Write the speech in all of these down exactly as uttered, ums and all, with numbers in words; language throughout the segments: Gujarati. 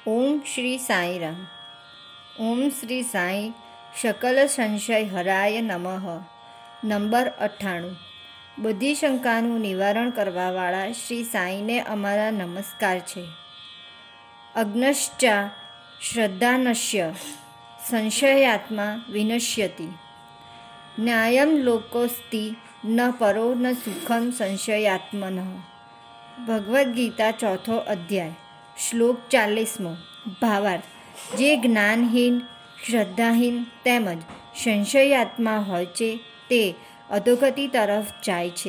ઓમ શ્રી સાંઈરામ. ઓમ શ્રી સાંઈ શકલ સંશય હરાય નમઃ. નંબર અઠ્ઠાણું. બધી શંકાનું નિવારણ કરવાવાળા શ્રી સાંઈને અમારા નમસ્કાર છે. અજ્ઞશ્ચા શ્રદ્ધાનશ્ય સંશયાત્મા વિનશ્યતિ. ન્યાયમ લોકોસ્તિ ન પરો ન સુખમ સંશયાત્મનઃ. ભગવદ્ ગીતા ચોથો અધ્યાય શ્લોક ચાલીસમો. ભાવાર્થ: જે જ્ઞાનહીન, શ્રદ્ધાહીન તેમજ સંશયાત્મા હોય છે તે અધોગતિ તરફ જાય છે.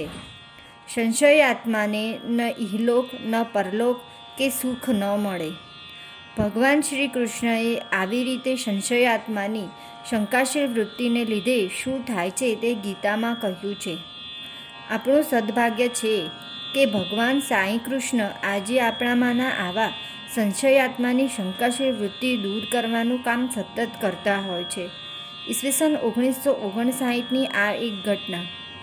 સંશયાત્માને ન ઇહલોક ન પરલોક કે સુખ ન મળે. ભગવાન શ્રી કૃષ્ણએ આવી રીતે સંશયાત્માની શંકાશીલ વૃત્તિને લીધે શું થાય છે તે ગીતામાં કહ્યું છે. આપણું સદભાગ્ય છે કે ભગવાન સાંઈ કૃષ્ણ આજે આપણામાંના આવા સંશયાત્માની શંકાશીલ વૃત્તિ દૂર કરવાનું કામ સતત કરતા હોય છે. ઈસવીસન ઓગણીસો ઓગણસાઠની આ એક ઘટના.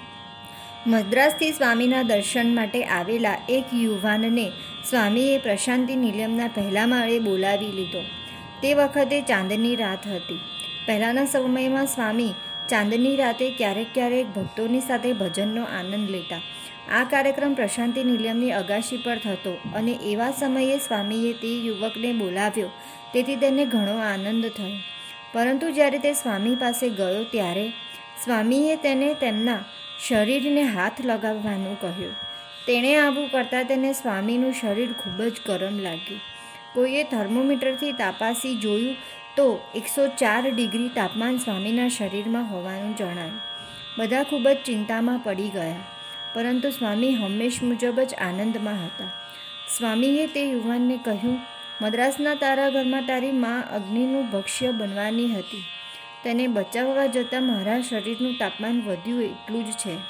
મદ્રાસથી સ્વામીના દર્શન માટે આવેલા એક યુવાનને સ્વામીએ પ્રશાંતિ નિલયમના પહેલા માળે બોલાવી લીધો. તે વખતે ચાંદની રાત હતી. પહેલાંના સમયમાં સ્વામી ચાંદની રાતે ક્યારેક ક્યારેક ભક્તોની સાથે ભજનનો આનંદ લેતા. આ કાર્યક્રમ પ્રશાંતિ નિલયમની અગાશી પર થતો અને એવા સમયે સ્વામીએ તે યુવકને બોલાવ્યો, તેથી તેને ઘણો આનંદ થયો. પરંતુ જ્યારે તે સ્વામી પાસે ગયો ત્યારે સ્વામીએ તેને તેમના શરીરને હાથ લગાવવાનું કહ્યું. તેણે આવું કરતાં તેને સ્વામીનું શરીર ખૂબ જ ગરમ લાગ્યું. કોઈએ થર્મોમીટરથી તાપાસી જોયું તો એકસો ચાર ડિગ્રી તાપમાન સ્વામીના શરીરમાં હોવાનું જણાયું. બધા ખૂબ જ ચિંતામાં પડી ગયા, પરંતુ સ્વામી હંમેશ મુજબ જ આનંદમાં હતા. સ્વામીએ તે યુવાનને કહ્યું, મદ્રાસના તારા ઘરમાં તારી મા અગ્નિનું ભક્ષ્ય બનવાની હતી. તેને બચાવવા જતાં મારા શરીરનું તાપમાન વધ્યું એટલું જ છે.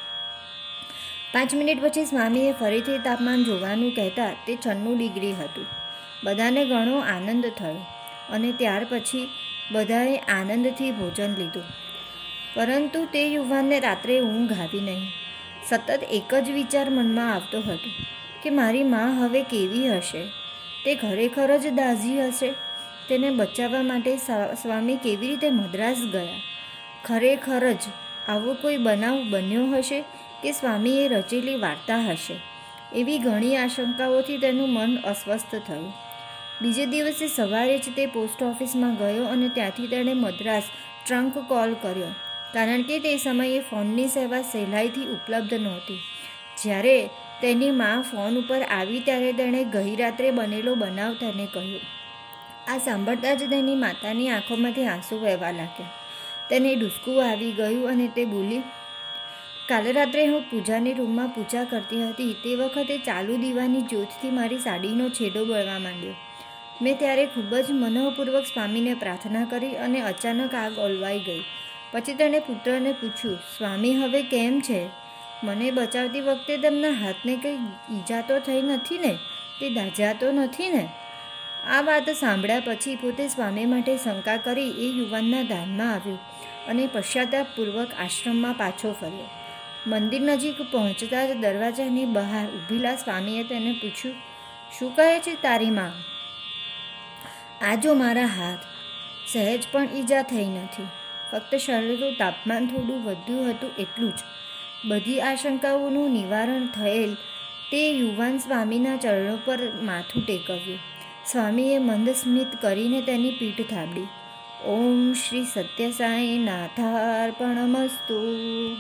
પાંચ મિનિટ પછી સ્વામીએ ફરીથી તાપમાન જોવાનું કહેતા તે છન્નું ડિગ્રી હતું. બધાને ઘણો આનંદ થયો અને ત્યાર પછી બધાએ આનંદથી ભોજન લીધું. પરંતુ તે યુવાનને રાત્રે ઊંઘ આવી નહીં. સતત એક જ વિચાર મનમાં આવતો હતો કે મારી મા હવે કેવી હશે? તે ખરેખર જ દાઝી હશે? તેને બચાવવા માટે સ્વામી કેવી રીતે મદ્રાસ ગયા? ખરેખર જ આવો કોઈ બનાવ બન્યો હશે કે સ્વામીએ રચેલી વાર્તા હશે? એવી ઘણી આશંકાઓથી તેનું મન અસ્વસ્થ થયું. બીજે દિવસે સવારે જ તે પોસ્ટ ઓફિસમાં ગયો અને ત્યાંથી તેણે મદ્રાસ ટ્રંક કોલ કર્યો, કારણ કે તે સમયે ફોનની સેવા સહેલાઈથી ઉપલબ્ધ નહોતી. જ્યારે તેની મા ફોન ઉપર આવી ત્યારે તેણે ગઈ રાત્રે બનેલો બનાવ તેને કહ્યો. આ સાંભળતા જ તેની માતાની આંખોમાંથી આંસુ વહેવા લાગ્યા. તેને ડૂસકું આવી ગયું અને તે બોલી, કાલે રાત્રે હું પૂજાની રૂમમાં પૂજા કરતી હતી. તે વખતે ચાલુ દીવાની જ્યોતથી મારી સાડીનો છેડો બળવા માંડ્યો. મેં ત્યારે ખૂબ જ મનોહપૂર્વક સ્વામીને પ્રાર્થના કરી અને અચાનક આગ ઓલવાઈ ગઈ. પછી તેણે પુત્રને પૂછ્યું, સ્વામી હવે કેમ છે? મને બચાવતી વખતે તેમના હાથને કંઈ ઈજા તો થઈ નથી ને? તે દાઝ્યા તો નથી ને? આ વાત સાંભળ્યા પછી પોતે સ્વામી માટે શંકા કરી એ યુવાનના ધ્યાનમાં આવ્યું અને પશ્ચાતાપપૂર્વક આશ્રમમાં પાછો ફર્યો. મંદિર નજીક પહોંચતા જ દરવાજાની બહાર ઊભેલા સ્વામીએ તેને પૂછ્યું, શું કહે છે તારી માં? આ જો મારા હાથ. સહેજ પણ ઈજા થઈ નથી, ફક્ત શરીરનું તાપમાન થોડું વધ્યું હતું એટલું જ. બધી આશંકાઓનું નિવારણ થયેલ તે યુવાન સ્વામીના ચરણો પર માથું ટેકવ્યું. સ્વામીએ મંદ સ્મિત કરીને તેની પીઠ થાબડી. ઓમ શ્રી સત્ય સાંઈ નાથાર્પણમસ્તુ.